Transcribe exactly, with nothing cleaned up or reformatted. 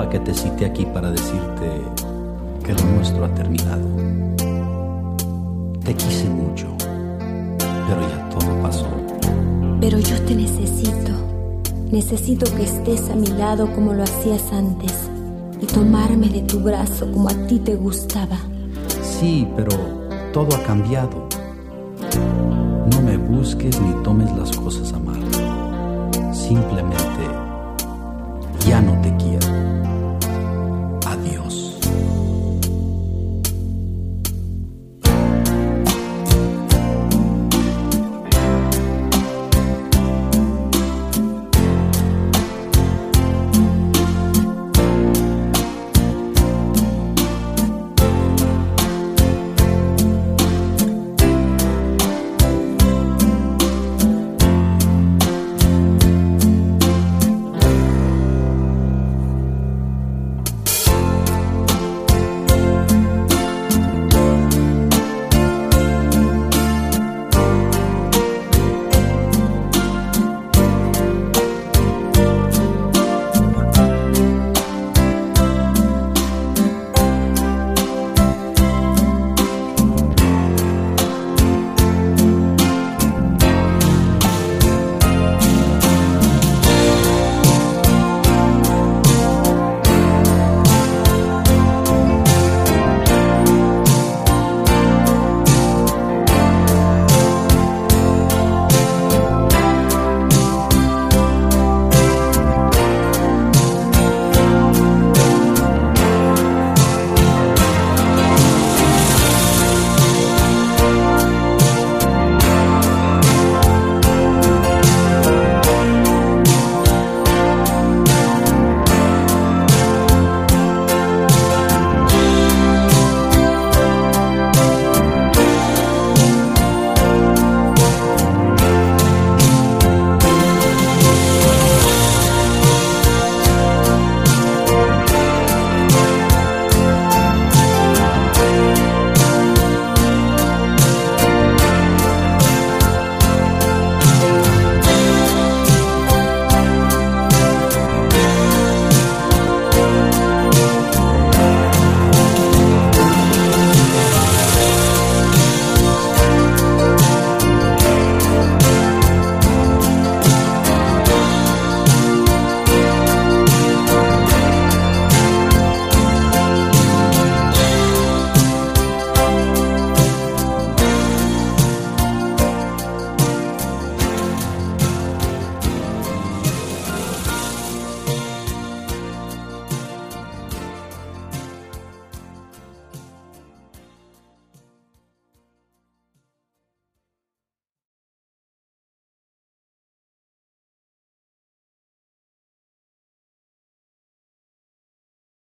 que te cité aquí para decirte que lo nuestro ha terminado. Te quise mucho, pero ya todo pasó. Pero yo te necesito. Necesito que estés a mi lado como lo hacías antes y tomarme de tu brazo como a ti te gustaba. Sí, pero todo ha cambiado. No me busques ni tomes las cosas a mal. Simplemente ya no te quiero.